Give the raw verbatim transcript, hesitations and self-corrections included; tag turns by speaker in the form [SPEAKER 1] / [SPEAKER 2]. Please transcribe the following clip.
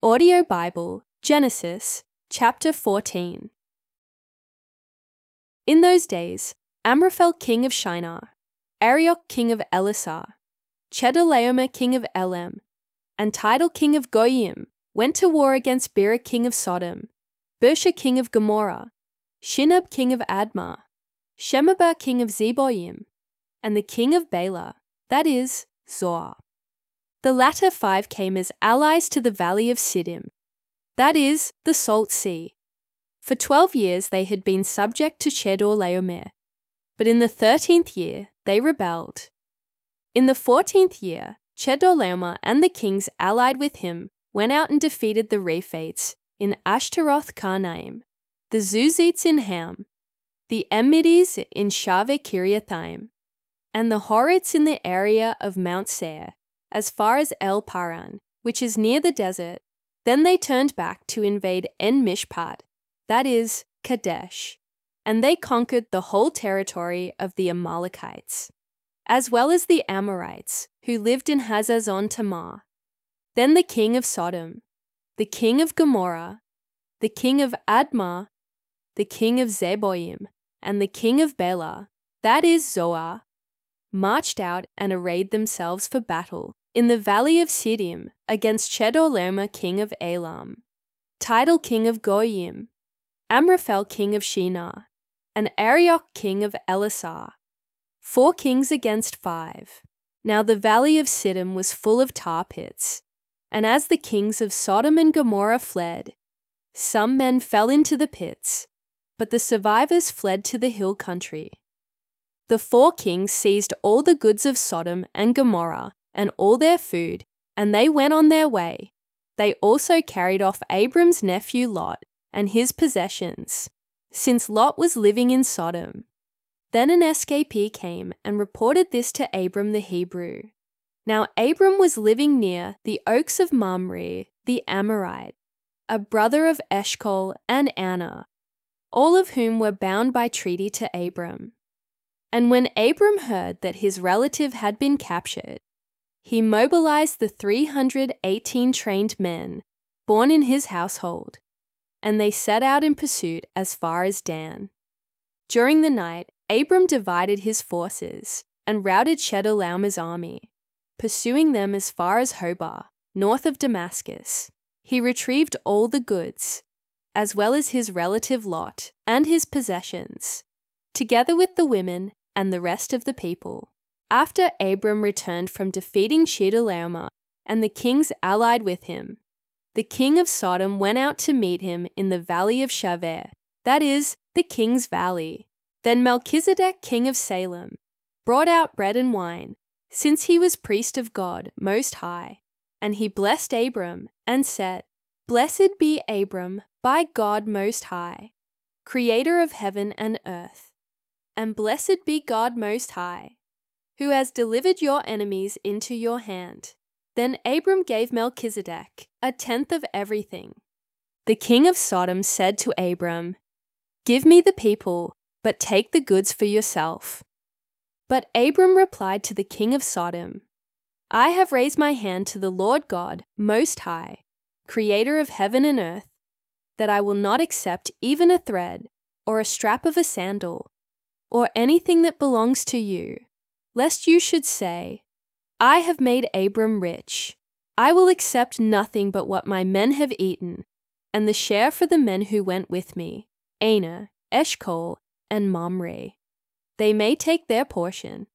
[SPEAKER 1] Audio Bible, Genesis, chapter fourteen. In those days, Amraphel king of Shinar, Arioch king of Elasar, Chedorlaomer king of Elam, and Tidal king of Goyim went to war against Bera king of Sodom, Bersha king of Gomorrah, Shinab king of Admah, Shemeber king of Zeboim, and the king of Bela, that is, Zoar. The latter five came as allies to the valley of Siddim, that is, the Salt Sea. For twelve years they had been subject to Chedorlaomer, but in the thirteenth year they rebelled. In the fourteenth year, Chedorlaomer and the kings allied with him went out and defeated the Rephaites in Ashtaroth Karnaim, the Zuzites in Ham, the Emites in Shaveh Kiriathaim, and the Horites in the area of Mount Seir, as far as El Paran, which is near the desert. Then they turned back to invade En Mishpat, that is, Kadesh, and they conquered the whole territory of the Amalekites, as well as the Amorites, who lived in Hazazon Tamar. Then the king of Sodom, the king of Gomorrah, the king of Admah, the king of Zeboim, and the king of Bela, that is Zoar, marched out and arrayed themselves for battle in the valley of Siddim against Chedorlaomer king of Elam, Tidal king of Goyim, Amraphel king of Shinar, and Arioch king of Elasar, four kings against five. Now the valley of Siddim was full of tar pits, and as the kings of Sodom and Gomorrah fled, some men fell into the pits, but the survivors fled to the hill country. The four kings seized all the goods of Sodom and Gomorrah and all their food, and they went on their way. They also carried off Abram's nephew Lot and his possessions, since Lot was living in Sodom. Then an escapee came and reported this to Abram the Hebrew. Now Abram was living near the oaks of Mamre, the Amorite, a brother of Eshcol and Anna, all of whom were bound by treaty to Abram. And when Abram heard that his relative had been captured, he mobilized the three hundred eighteen trained men born in his household, and they set out in pursuit as far as Dan. During the night, Abram divided his forces and routed Chedorlaomer's army, pursuing them as far as Hobah, north of Damascus. He retrieved all the goods, as well as his relative Lot and his possessions, together with the women and the rest of the people. After Abram returned from defeating Chedorlaomer and the kings allied with him, the king of Sodom went out to meet him in the valley of Shaveh, that is, the king's valley. Then Melchizedek king of Salem brought out bread and wine, since he was priest of God Most High, and he blessed Abram and said, "Blessed be Abram by God Most High, creator of heaven and earth, and blessed be God Most High, who has delivered your enemies into your hand." Then Abram gave Melchizedek a tenth of everything. The king of Sodom said to Abram, "Give me the people, but take the goods for yourself." But Abram replied to the king of Sodom, "I have raised my hand to the Lord God Most High, creator of heaven and earth, that I will not accept even a thread or a strap of a sandal, or anything that belongs to you, lest you should say, 'I have made Abram rich.' I will accept nothing but what my men have eaten, and the share for the men who went with me, Aner, Eshcol, and Mamre. They may take their portion."